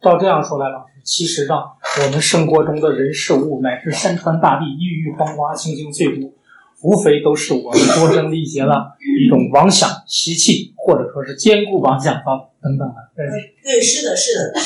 照这样说来，老师，其实上我们生活中的人事物乃至山川大地、郁郁黄花、青青翠谷，无非都是我们多生历劫的一种妄想习气，或者说是坚固妄想方等等的。 对，是的。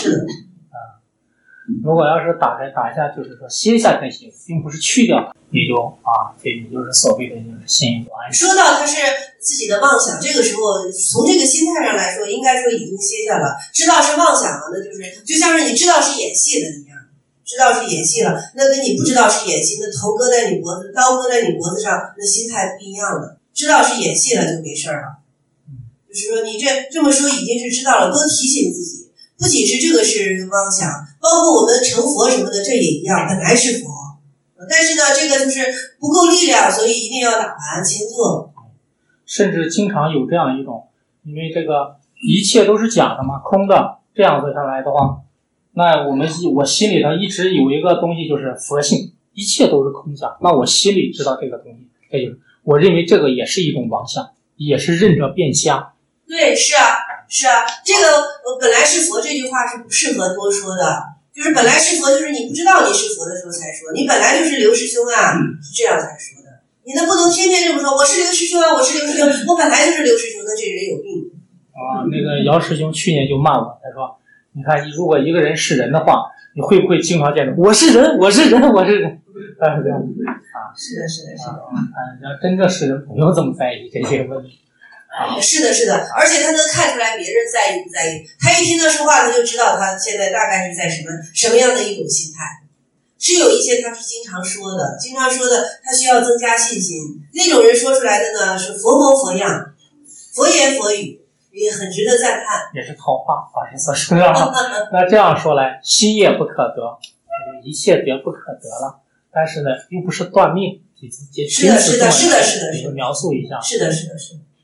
如果要是打一下，就是说歇下这些，并不是去掉它，也就是所谓的就是心有安说到它是自己的妄想，这个时候从这个心态上来说，应该说已经歇下了。知道是妄想了，那就是就像是你知道是演戏的一样，知道是演戏了，那跟你不知道是演戏，那头割在你脖子，刀割在你脖子上，那心态不一样了。知道是演戏了就没事了。就是说你这么说已经是知道了，多提醒自己。不仅是这个是妄想，包括我们成佛什么的，这也一样，本来是佛，但是呢，这个就是不够力量，所以一定要打盘勤做。 甚至经常有这样一种，因为这个一切都是假的嘛，空的，这样子下来的话，那我心里头一直有一个东西就是佛性，一切都是空假，那我心里知道这个东西，这就是我认为这个也是一种妄想，也是认着变瞎。 对，是啊，这个本来是佛这句话是不适合多说的，就是本来是佛，就是你不知道你是佛的时候才说，你本来就是刘师兄啊，是这样才说的。你能不能天天这么说？我是刘师兄啊，我是刘师兄，我本来就是刘师兄，那这人有病啊！那个姚师兄去年就骂我，他说：“你看，如果一个人是人的话，你会不会经常见着我是人，我是人，我是人？”这样啊， 是的。 要真正是人，不用这么在意这些问题。 是的，而且他能看出来别人在意不在意。他一听他说话，他就知道他现在大概是在什么样的一种心态。是有一些他是经常说的，他需要增加信心。那种人说出来的呢，是佛模佛样，佛言佛语，也很值得赞叹。 也是套话，法师所说的。那这样说来，心业不可得，一切得不可得了。但是呢，又不是断命， 是的， 描述一下。 是的。